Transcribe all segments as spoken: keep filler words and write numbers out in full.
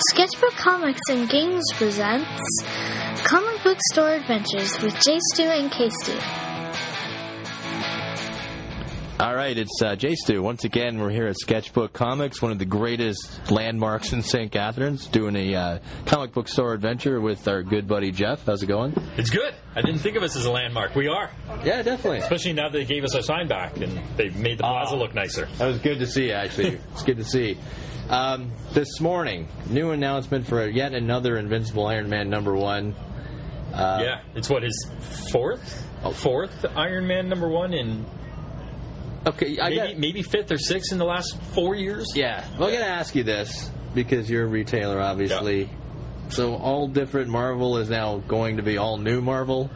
Sketchbook Comics and Games presents Comic Book Store Adventures with J. Stu and K. Stu. All right, it's uh, J. Stu. Once again, we're here at Sketchbook Comics, one of the greatest landmarks in Saint Catharines, doing a uh, comic book store adventure with our good buddy Jeff. How's it going? It's good. I didn't think of us as a landmark. We are. Yeah, definitely. Especially now that they gave us our sign back and they've made the plaza oh, look nicer. That was good to see, actually. It's good to see. Um, this morning, new announcement for yet another Invincible Iron Man number one. Uh, yeah, it's what, his fourth? Oh. Fourth Iron Man number one in... Okay, I maybe, got, maybe fifth or sixth in the last four years? Yeah. Well, I'm going to ask you this, because you're a retailer, obviously. Yep. So all different Marvel is now going to be all new Marvel?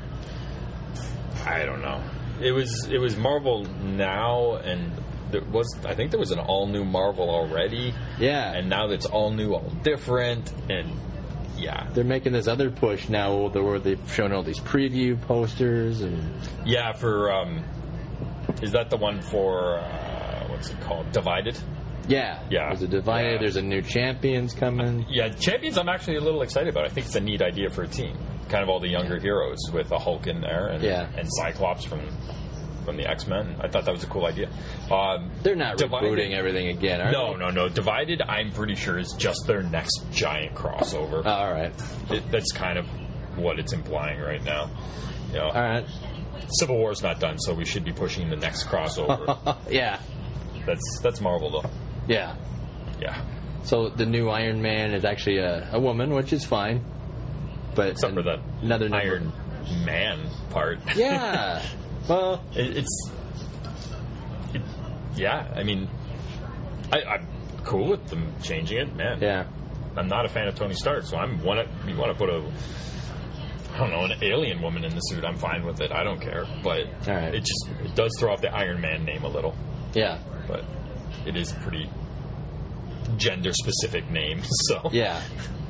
I don't know. It was it was Marvel Now, and there was I think there was an all new Marvel already. Yeah. And now it's all new, all different, and yeah. They're making this other push now where they've shown all these preview posters and yeah, for um, is that the one for uh, what's it called? Divided. Yeah, yeah. There's a Divided. Yeah. There's a new Champions coming. Yeah, Champions. I'm actually a little excited about. I think it's a neat idea for a team. Kind of all the younger heroes with a Hulk in there, and, yeah. and Cyclops from from the X-Men. I thought that was a cool idea. Um, They're not Divided, rebooting everything again, are no, they? No, no, no. Divided, I'm pretty sure, is just their next giant crossover. Oh, all right. It, that's kind of what it's implying right now. You know, all right. Civil War's not done, so we should be pushing the next crossover. Yeah. That's that's Marvel, though. Yeah. Yeah. So the new Iron Man is actually a, a woman, which is fine. But except for that another Iron Man part. Yeah. Well, it, it's it, yeah. I mean, I, I'm cool with them changing it, man. Yeah. I'm not a fan of Tony Stark, so I'm want to you want to put a I don't know an alien woman in the suit. I'm fine with it. I don't care, but all right. it just it does throw off the Iron Man name a little. Yeah. But it is pretty gender specific name, so yeah.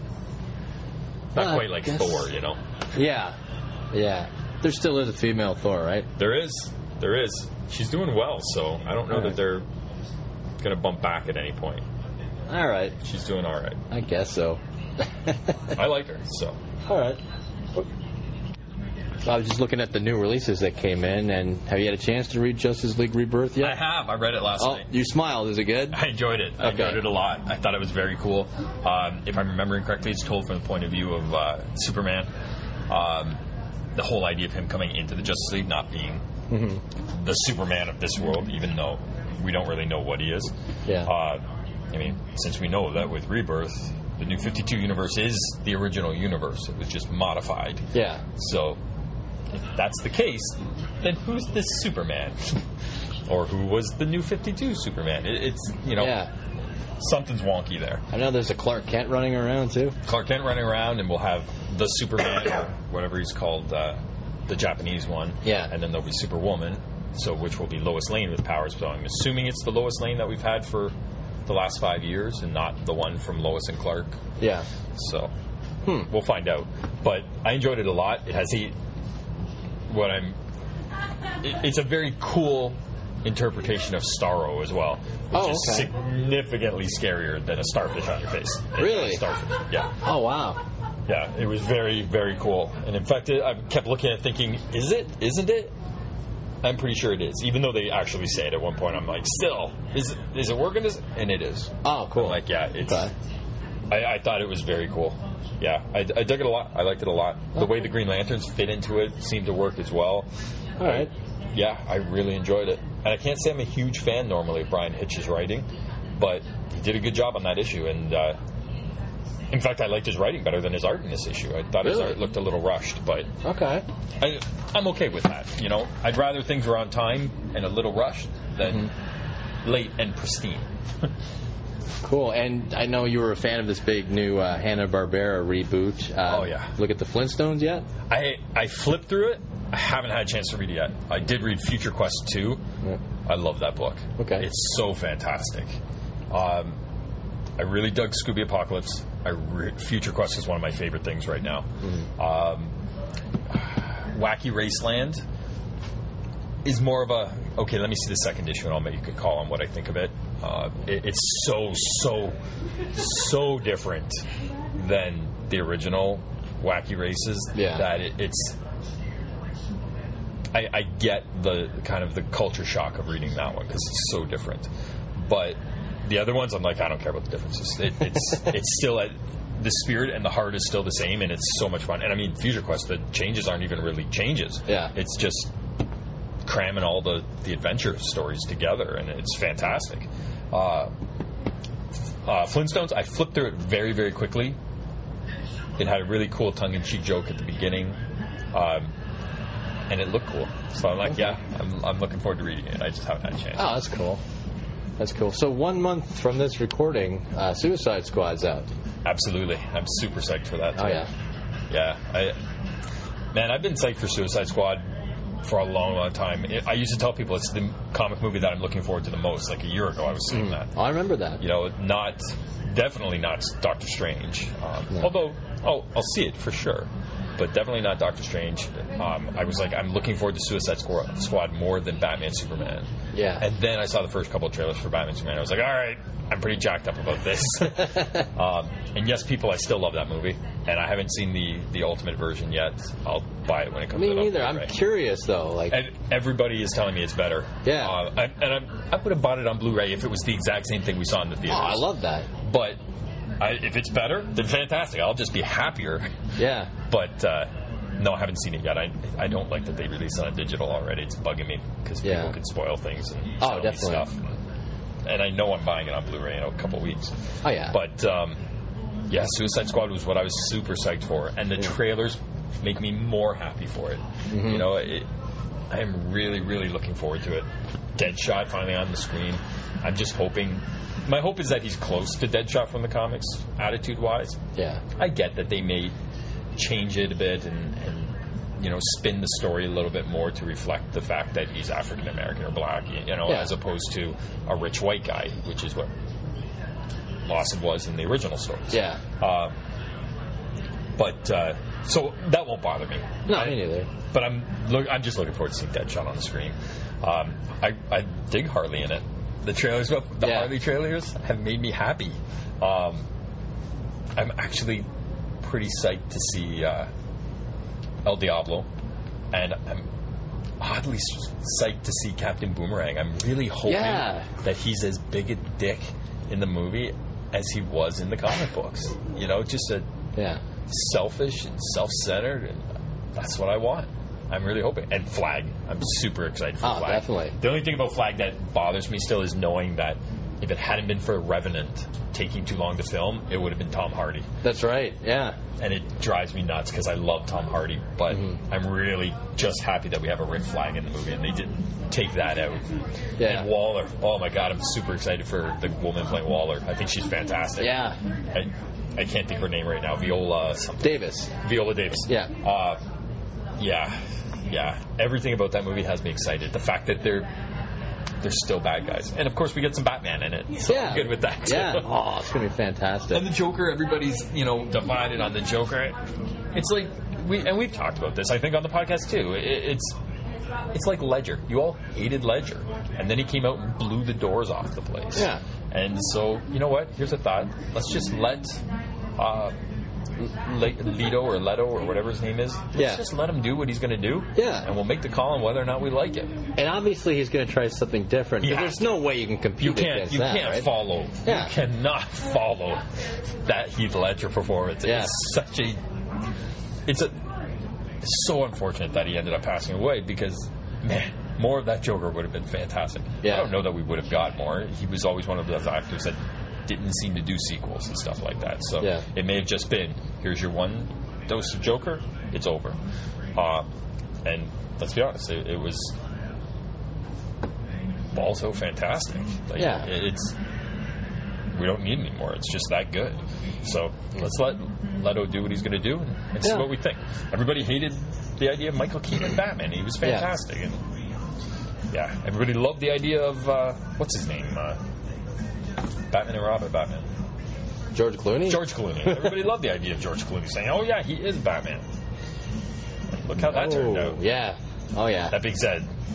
Not uh, quite like guess. Thor, you know. Yeah. Yeah. There still is a female Thor, right? There is. There is. She's doing well, so I don't know all that right. they're going to bump back at any point. All right. She's doing all right. I guess so. I like her, so. All right. I was just looking at the new releases that came in, and have you had a chance to read Justice League Rebirth yet? I have. I read it last oh, night. You smiled. Is it good? I enjoyed it. I okay. enjoyed it a lot. I thought it was very cool. Um, if I'm remembering correctly, it's told from the point of view of uh, Superman. Um, the whole idea of him coming into the Justice League, not being mm-hmm. the Superman of this world, even though we don't really know what he is. Yeah. Uh, I mean, since we know that with Rebirth, the New fifty-two universe is the original universe. It was just modified. Yeah. So, if that's the case, then who's this Superman? Or who was the New fifty-two Superman? It, it's, you know, yeah. something's wonky there. I know there's a Clark Kent running around, too. Clark Kent running around, and we'll have the Superman, or whatever he's called, uh, the Japanese one. Yeah. And then there'll be Superwoman, so which will be Lois Lane with powers. So I'm assuming it's the Lois Lane that we've had for the last five years, and not the one from Lois and Clark. Yeah. So, hmm. we'll find out. But I enjoyed it a lot. It has a... What I'm... It, it's a very cool interpretation of Starro as well, which oh, is okay. significantly scarier than a starfish on your face. Really? Starfish, yeah. Oh, wow. Yeah, it was very, very cool. And in fact, it, I kept looking at it thinking, is it? Isn't it? I'm pretty sure it is. Even though they actually say it at one point, I'm like, still, is it, is it working? And it is. Oh, cool. I'm like, yeah, it's... Okay. I, I thought it was very cool. Yeah, I, I dug it a lot. I liked it a lot. The okay. way the Green Lanterns fit into it seemed to work as well. All right. I, yeah, I really enjoyed it. And I can't say I'm a huge fan normally of Brian Hitch's writing, but he did a good job on that issue. And uh, in fact, I liked his writing better than his art in this issue. I thought really? his art looked a little rushed, but okay. I, I'm okay with that. You know, I'd rather things were on time and a little rushed than mm-hmm. late and pristine. Cool. And I know you were a fan of this big new uh, Hanna-Barbera reboot. Uh, oh, yeah. Look at the Flintstones yet? I I flipped through it. I haven't had a chance to read it yet. I did read Future Quest two. Yeah. I love that book. Okay. It's so fantastic. Um, I really dug Scooby Apocalypse. I re- Future Quest is one of my favorite things right now. Mm-hmm. Um, Wacky Raceland is more of a, okay, let me see the second issue and I'll make a call on what I think of it. Uh, it, it's so, so, so different than the original Wacky Races Yeah. that it, it's... I, I get the kind of the culture shock of reading that one because it's so different. But the other ones, I'm like, I don't care about the differences. It, it's it's still at... The spirit and the heart is still the same, and it's so much fun. And I mean, Future Quest, the changes aren't even really changes. Yeah. It's just cramming all the, the adventure stories together, and it's fantastic. Uh, uh, Flintstones, I flipped through it very, very quickly. It had a really cool tongue-in-cheek joke at the beginning, um, and it looked cool. So I'm like, Okay. yeah, I'm, I'm looking forward to reading it. I just haven't had a chance. Oh, that's cool. That's cool. So one month from this recording, uh, Suicide Squad's out. Absolutely. I'm super psyched for that, too. Oh, yeah. Yeah. I, man, I've been psyched for Suicide Squad for a long, long time. It, I used to tell people it's the comic movie that I'm looking forward to the most. Like a year ago, I was saying Mm. that. Oh, I remember that. You know, not, definitely not Doctor Strange. Um, No. Although, oh, I'll see it for sure. But definitely not Doctor Strange. Um, I was like, I'm looking forward to Suicide Squad, Squad more than Batman Superman. Yeah. And then I saw the first couple of trailers for Batman Superman. I was like, all right, I'm pretty jacked up about this. um, and yes, people, I still love that movie. And I haven't seen the, the ultimate version yet. I'll buy it when it comes out. Me on neither. I'm Blu-ray. curious, though. Like, And everybody is telling me it's better. Yeah. Uh, I, and I'm, I would have bought it on Blu-ray if it was the exact same thing we saw in the oh, theaters. I love that. But I, if it's better, then fantastic. I'll just be happier. Yeah. But uh, no, I haven't seen it yet. I I don't like that they released it on digital already. It's bugging me because Yeah. people can spoil things and Oh, tell me definitely. stuff. And I know I'm buying it on Blu-ray in a couple weeks. Oh, yeah. But um, yeah, Suicide Squad was what I was super psyched for, and the Yeah. trailers make me more happy for it. Mhm. You know, it, I am really, really looking forward to it. Deadshot finally on the screen. I'm just hoping. My hope is that he's close to Deadshot from the comics, attitude-wise. Yeah. I get that they may change it a bit and, and you know spin the story a little bit more to reflect the fact that he's African American or black, you know, Yeah. as opposed to a rich white guy, which is what Lawson was in the original stories. Yeah. Uh, but uh, so that won't bother me. No, I- me neither. But I'm look. I'm just looking forward to seeing Deadshot on the screen. Um, I, I dig Harley in it. The trailers, the Yeah. Harley trailers, have made me happy. Um, I'm actually pretty psyched to see uh, El Diablo, and I'm oddly psyched to see Captain Boomerang. I'm really hoping Yeah. that he's as big a dick in the movie as he was in the comic books. You know, just a Yeah. selfish and self-centered, and that's what I want. I'm really hoping. And Flag. I'm super excited for Oh, Flag. definitely. The only thing about Flag that bothers me still is knowing that if it hadn't been for Revenant taking too long to film, it would have been Tom Hardy. That's right. Yeah. And it drives me nuts because I love Tom Hardy. But Mhm. I'm really just happy that we have a Rick Flag in the movie and they didn't take that out. Yeah. And Waller. Oh my God, I'm super excited for the woman playing Waller. I think she's fantastic. Yeah. I, I can't think of her name right now. Viola something. Davis. Viola Davis. Yeah. Uh, yeah. Yeah. Everything about that movie has me excited. The fact that they're they're still bad guys. And of course we get some Batman in it. So Yeah. I'm good with that too. Yeah. Oh, it's gonna be fantastic. And the Joker, everybody's, you know, divided on the Joker. It's like we and we've talked about this, I think, on the podcast too. It, it's it's like Ledger. You all hated Ledger. And then he came out and blew the doors off the place. Yeah. And so, you know what? Here's a thought. Let's just let uh, Le- Leto or Leto or whatever his name is. Let's Yeah. just let him do what he's going to do. Yeah. And we'll make the call on whether or not we like it. And obviously he's going to try something different. He But has there's no way you can compete You can't. against You that, can't right? follow. Yeah. You cannot follow that Heath Ledger performance. Yeah. It's such a. It's a. It's so unfortunate that he ended up passing away because, man, more of that Joker would have been fantastic. Yeah. I don't know that we would have got more. He was always one of those actors that didn't seem to do sequels and stuff like that. So Yeah. it may have just been, here's your one dose of Joker. It's over. Uh, and let's be honest, it, it was also fantastic. Like, Yeah. it- it's we don't need any more. It's just that good. So let's let Leto do what he's going to do and, and see Yeah. what we think. Everybody hated the idea of Michael Keaton Batman. He was Yeah. fantastic. And yeah, everybody loved the idea of uh, what's his name, uh, Batman and Robin. Batman. George Clooney? George Clooney. Everybody loved the idea of George Clooney saying, "Oh yeah, he is Batman." Look how that oh, turned out. Yeah. Oh, yeah. That being said,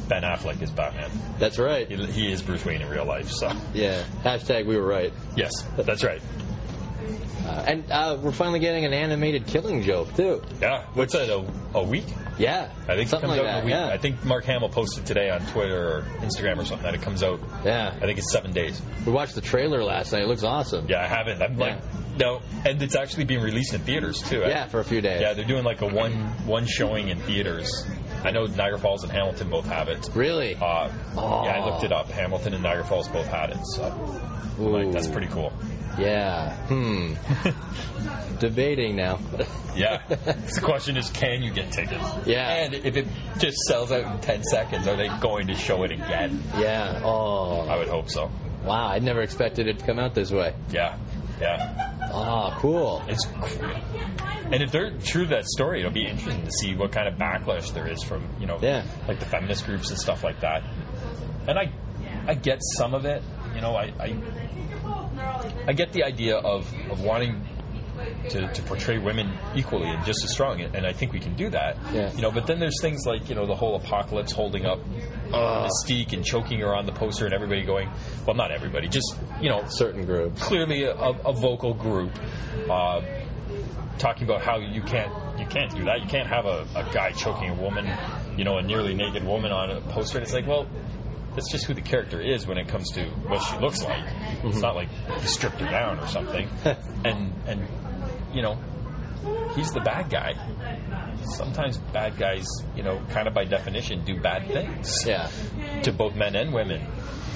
Ben Affleck is Batman. That's right. He, he is Bruce Wayne in real life. So yeah. Hashtag we were right. yes, that's right. Uh, and uh, we're finally getting an animated Killing Joke too. Yeah. What's that? A, a week? Yeah. I think something it comes like out in that. a week. Yeah. I think Mark Hamill posted today on Twitter or Instagram or something that it comes out. Yeah. I think it's seven days. We watched the trailer last night. It looks awesome. Yeah, I haven't. I'm Yeah. like, no, and it's actually being released in theaters too. Yeah, for a few days. Yeah, they're doing like a one one showing in theaters. I know Niagara Falls and Hamilton both have it. Really? Uh, Oh. Yeah, I looked it up. Hamilton and Niagara Falls both had it. So, like, that's pretty cool. Yeah. Hmm. Debating now. Yeah. The question is, can you get tickets? Yeah. And if it just sells out in ten seconds, are they going to show it again? Yeah. Oh. I would hope so. Wow. I never expected it to come out this way. Yeah. Yeah. Oh, cool. It's cool. And if they're true to that story, it'll be interesting to see what kind of backlash there is from, you know, Yeah. like the feminist groups and stuff like that. And I I get some of it. You know, I I, I get the idea of, of wanting to, to portray women equally and just as strong, and I think we can do that. Yeah. You know, but then there's things like, you know, the whole Apocalypse holding up Uh, Mystique and choking her on the poster, and everybody going, well, not everybody, just, you know, certain groups. clearly a, a vocal group uh, talking about how you can't you can't do that. You can't have a, a guy choking a woman, you know, a nearly naked woman on a poster. And it's like, well, that's just who the character is when it comes to what she looks like. Mm-hmm. It's not like he stripped her down or something. and and you know, he's the bad guy. Sometimes bad guys, you know, kind of by definition, do bad things. Yeah. To both men and women.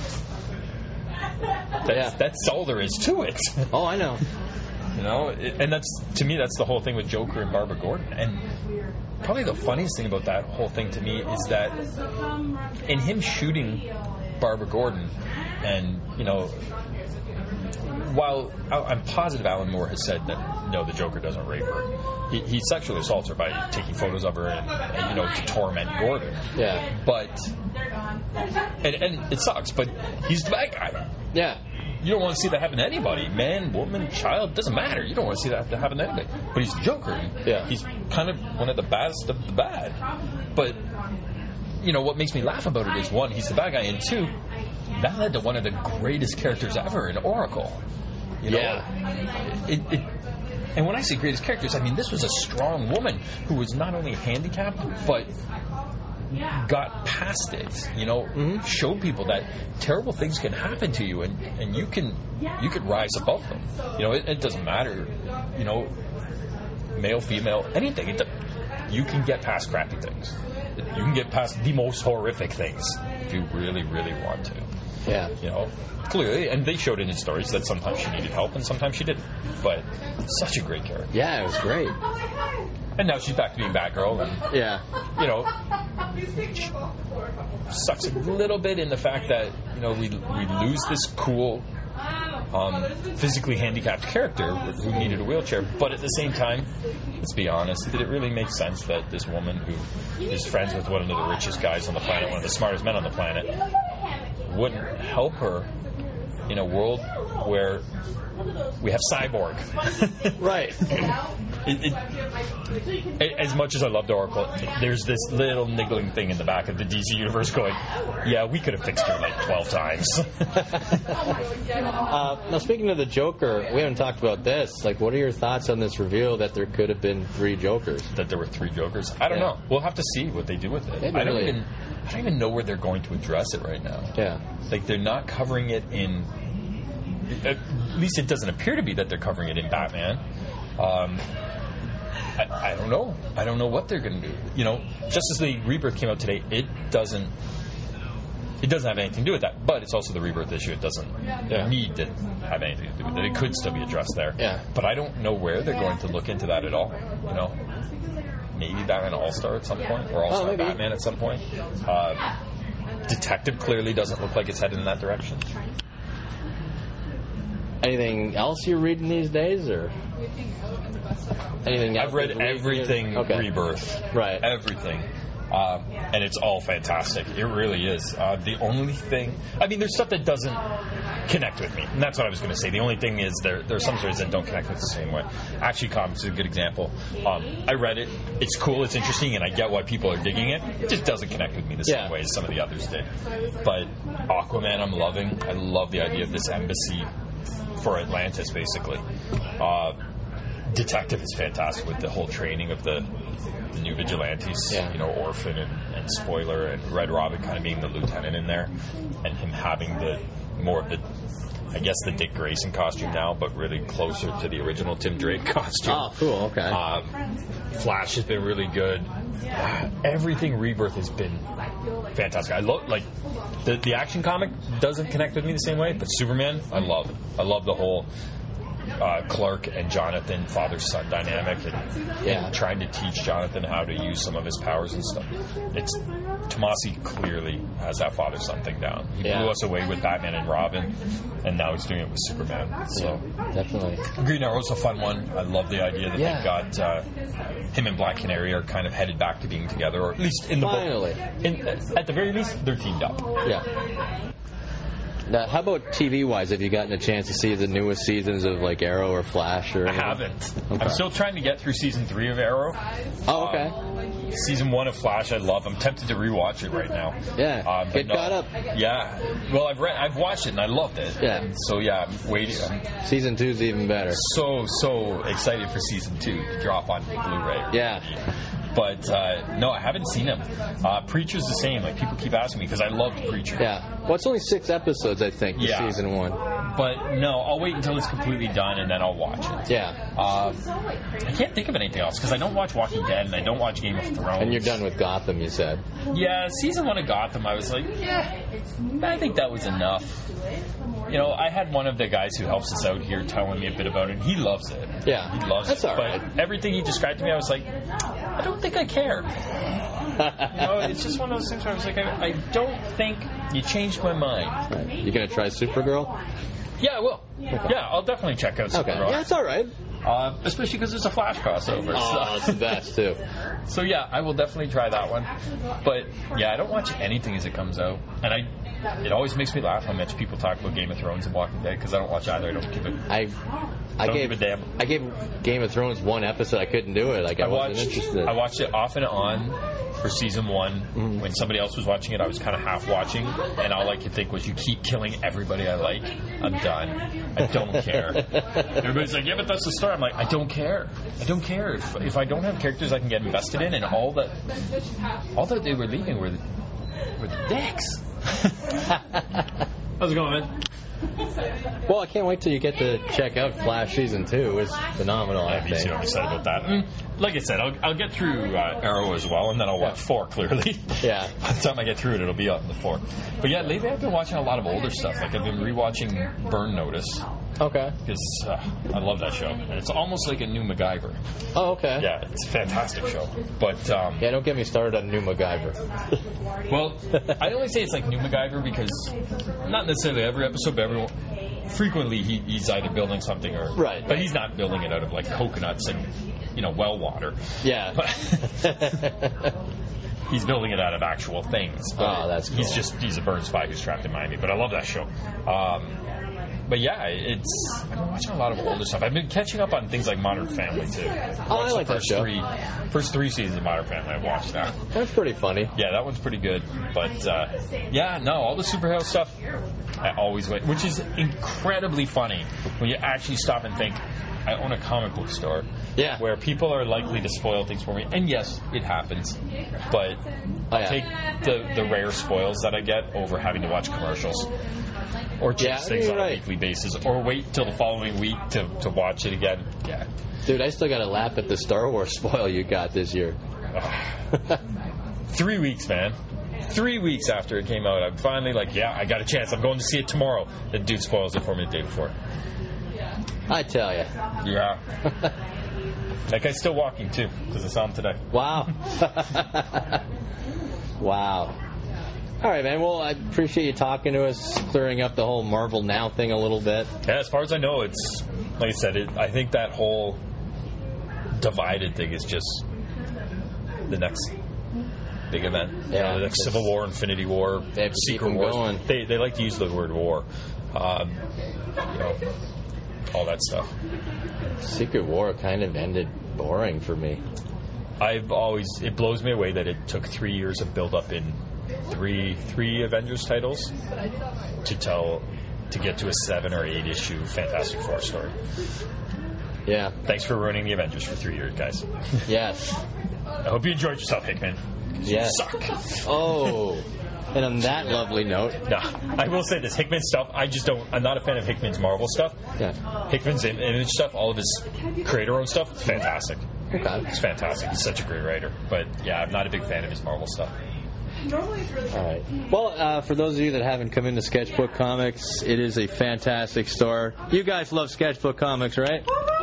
That's, Yeah. that's all there is to it. Oh, I know. You know, it, and that's, to me, that's the whole thing with Joker and Barbara Gordon. And probably the funniest thing about that whole thing to me is that in him shooting Barbara Gordon, and, you know, while I'm positive Alan Moore has said that, no, the Joker doesn't rape her, he, he sexually assaults her by taking photos of her and, and, you know, to torment Gordon. Yeah. But, and, and it sucks, but he's the bad guy. Yeah. You don't want to see that happen to anybody. Man, woman, child, doesn't matter. You don't want to see that happen to anybody. But he's the Joker. And Yeah. he's kind of one of the baddest of the bad. But, you know, what makes me laugh about it is, one, he's the bad guy, and two, that led to one of the greatest characters ever in Oracle. You know? Yeah. It, it, and when I say greatest characters, I mean, this was a strong woman who was not only handicapped, but got past it, you know, mm-hmm. showed people that terrible things can happen to you, and, and you can you can rise above them. You know, it, it doesn't matter, you know, male, female, anything. It, you can get past crappy things. You can get past the most horrific things if you really, really want to. Yeah. You know, clearly, and they showed it in stories that sometimes she needed help and sometimes she didn't. But such a great character. Yeah, it was great. And now she's back to being Batgirl, and Yeah. you know, sucks a little bit in the fact that, you know, we we lose this cool, um, physically handicapped character who needed a wheelchair. But at the same time, let's be honest, did it really make sense that this woman who is friends with one of the richest guys on the planet, one of the smartest men on the planet, wouldn't help her in a world where we have Cyborg? Right. It, it, as much as I loved Oracle, there's this little niggling thing in the back of the D C universe going, yeah, we could have fixed her like twelve times. uh, now, speaking of the Joker, we haven't talked about this. Like, what are your thoughts on this reveal that there could have been three Jokers? That there were three Jokers? I don't Yeah. know. We'll have to see what they do with it. Maybe I don't really. even I don't even know where they're going to address it right now. Yeah. Like, they're not covering it in... At least it doesn't appear to be that they're covering it in Batman. Um... I, I don't know. I don't know what they're going to do. You know, Justice League Rebirth came out today. It doesn't. It doesn't have anything to do with that. But it's also the Rebirth issue. It doesn't Yeah. need to have anything to do with it. It could still be addressed there. Yeah. But I don't know where they're going to look into that at all. You know, maybe Batman All Star at some point, or All Star Oh, maybe. Batman at some point. Uh, Detective clearly doesn't look like it's headed in that direction. Anything else you're reading these days, or anything? I've read everything Okay. Rebirth. Right. Everything. Um, and it's all fantastic. It really is. Uh, the only thing... I mean, there's stuff that doesn't connect with me. And that's what I was going to say. The only thing is there there are some stories that don't connect with the same way. Action Comics is a good example. Um, I read it. It's cool. It's interesting, and I get why people are digging it. It just doesn't connect with me the same Yeah. way as some of the others did. But Aquaman, I'm loving. I love the idea of this embassy for Atlantis, basically. Uh, Detective is fantastic with the whole training of the, the new vigilantes, Yeah. you know, Orphan and, and Spoiler and Red Robin kind of being the lieutenant in there, and him having the more of the, I guess, the Dick Grayson costume now, but really closer to the original Tim Drake costume. Oh, cool. Okay. Um, Flash has been really good. Everything Rebirth has been fantastic. I love like the the action comic doesn't connect with me the same way, but Superman, I love. I love the whole uh, Clark and Jonathan father-son dynamic, and, Yeah. and trying to teach Jonathan how to use some of his powers and stuff. It's Tomasi clearly has that father-son thing down. He Yeah. blew us away with Batman and Robin, and now he's doing it with Superman. So. Definitely. Green Arrow's a fun one. I love the idea that Yeah. they've got uh, him and Black Canary are kind of headed back to being together, or at least in the Finally. book. In, at the very least, they're teamed up. Yeah. Now, how about T V-wise? Have you gotten a chance to see the newest seasons of like Arrow or Flash or? I anything? haven't. Okay. I'm still trying to get through season three of Arrow. Oh, okay. Um, season one of Flash, I love. I'm tempted to rewatch it right now. Yeah. Um, but Get no- caught up. Yeah. Well, I've read, I've watched it and I loved it. Yeah. And so yeah, I'm waiting. I'm Season two's even better. so so excited for season two to drop on Blu-ray. Yeah. But uh, no, I haven't seen him. Uh, Preacher's the same. Like people keep asking me because I loved Preacher. Yeah. Well, it's only six episodes, I think, for Yeah. season one. But no, I'll wait until it's completely done and then I'll watch it. Yeah. Uh, I can't think of anything else because I don't watch Walking Dead and I don't watch Game of Thrones. And you're done with Gotham, you said. Yeah, season one of Gotham, I was like, yeah, I think that was enough. You know, I had one of the guys who helps us out here telling me a bit about it, and he loves it. Yeah. He loves That's it. all but right. everything he described to me, I was like, I don't think I care. You know, it's just one of those things where I was like, I, I don't think you changed my mind. You gonna try Supergirl? Yeah, I will. Yeah, I'll definitely check out Okay. Supergirl. Yeah, it's all right. Uh, especially because there's a Flash crossover. Oh, it's so. the best too. So yeah, I will definitely try that one. But yeah, I don't watch anything as it comes out, and I. It always makes me laugh how much people talk about Game of Thrones and Walking Dead because I don't watch either. I don't give it. I, I Don't gave give a damn. I gave Game of Thrones one episode. I couldn't do it. Like I, I wasn't watched. interested. I watched it off and on for season one. Mm-hmm. When somebody else was watching it, I was kind of half watching, and all I could think was, "You keep killing everybody I like. I'm done. I don't care." Everybody's like, "Yeah, but that's the story." I'm like, "I don't care. I don't care. If, if I don't have characters I can get invested in, and all that, all that they were leaving were, were the dicks." How's it going, man? Well, I can't wait till you get to check out Flash season two. It's phenomenal. I Yeah, me too. think. I'm excited about that. Mm, like I said, I'll, I'll get through uh, Arrow as well, and then I'll watch four, clearly. Yeah. By the time I get through it, it'll be up in the four. But yeah, lately I've been watching a lot of older stuff. Like I've been rewatching Burn Notice, Okay. because uh, I love that show. And it's almost like a new MacGyver. Oh, okay. Yeah, it's a fantastic show. But, um, Yeah, don't get me started on new MacGyver. well, I only say it's like new MacGyver because not necessarily every episode, but every frequently he, he's either building something or Right. But he's not building it out of like coconuts and you know well water. Yeah. He's building it out of actual things. But Oh, that's He's cool. just he's a burn spy who's trapped in Miami. But I love that show. Um, but yeah, it's I've been watching a lot of older stuff. I've been catching up on things like Modern Family too. Oh, I Watched like the that first show. Three, first three seasons of Modern Family. I've watched that. That's pretty funny. Yeah, that one's pretty good. But uh, yeah, no, all the superhero stuff I always wait, which is incredibly funny when you actually stop and think. I own a comic book store. Yeah. Where people are likely to spoil things for me, and yes, it happens. But Oh, I'll yeah. take the the rare spoils that I get over having to watch commercials or chase Yeah, things you're on right. a weekly basis, or wait till the following week to, to watch it again. Yeah. Dude, I still got to laugh at the Star Wars spoil you got this year. Three weeks, man. Three weeks after it came out, I'm finally like, yeah, I got a chance. I'm going to see it tomorrow. The dude spoils it for me the day before. I tell you. Yeah. That guy's still walking, too, because I saw him today. Wow. Wow. All right, man. Well, I appreciate you talking to us, clearing up the whole Marvel Now thing a little bit. Yeah, as far as I know, it's, like I said, it, I think that whole divided thing is just the next big event. Yeah, You know, the next it's- Civil War, Infinity War, They have to keep Secret them Wars. going. They, they like to use the word war. um, you know, all that stuff. Secret War kind of ended boring for me. I've always, it blows me away that it took three years of build up in three three Avengers titles to tell to get to a seven or eight issue Fantastic Four story. Yeah. Thanks for ruining the Avengers for three years, guys. Yes. I hope you enjoyed yourself, Hickman. Yes. You suck. Oh. And on that lovely note, Nah, I will say this: Hickman stuff. I just don't. I'm not a fan of Hickman's Marvel stuff. yeah. Hickman's im- image stuff, all of his creator-owned stuff, it's fantastic. Okay. It's fantastic. He's such a great writer. But yeah, I'm not a big fan of his Marvel stuff. All right. Well, uh, for those of you that haven't come into Sketchbook Comics, it is a fantastic store. You guys love Sketchbook Comics, right?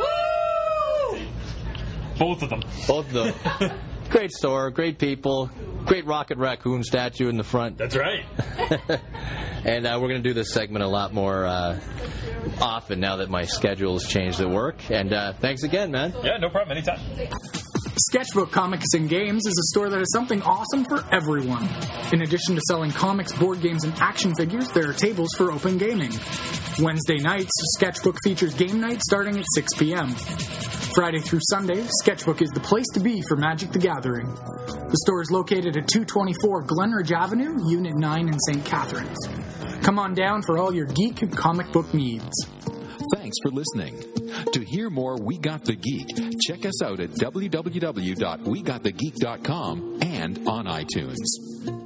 Both of them. Both of them. Great store, great people, great Rocket Raccoon statue in the front. That's right. And uh, we're going to do this segment a lot more uh, often now that my schedule has changed at work. And uh, thanks again, man. Yeah, no problem. Anytime. Sketchbook Comics and Games is a store that has something awesome for everyone. In addition to selling comics, board games, and action figures, there are tables for open gaming. Wednesday nights, Sketchbook features game night starting at six p.m. Friday through Sunday, Sketchbook is the place to be for Magic the Gathering. The store is located at two twenty-four Glenridge Avenue, Unit nine in Saint Catharines. Come on down for all your geek and comic book needs. Thanks for listening. To hear more We Got the Geek, check us out at w w w dot we got the geek dot com and on iTunes.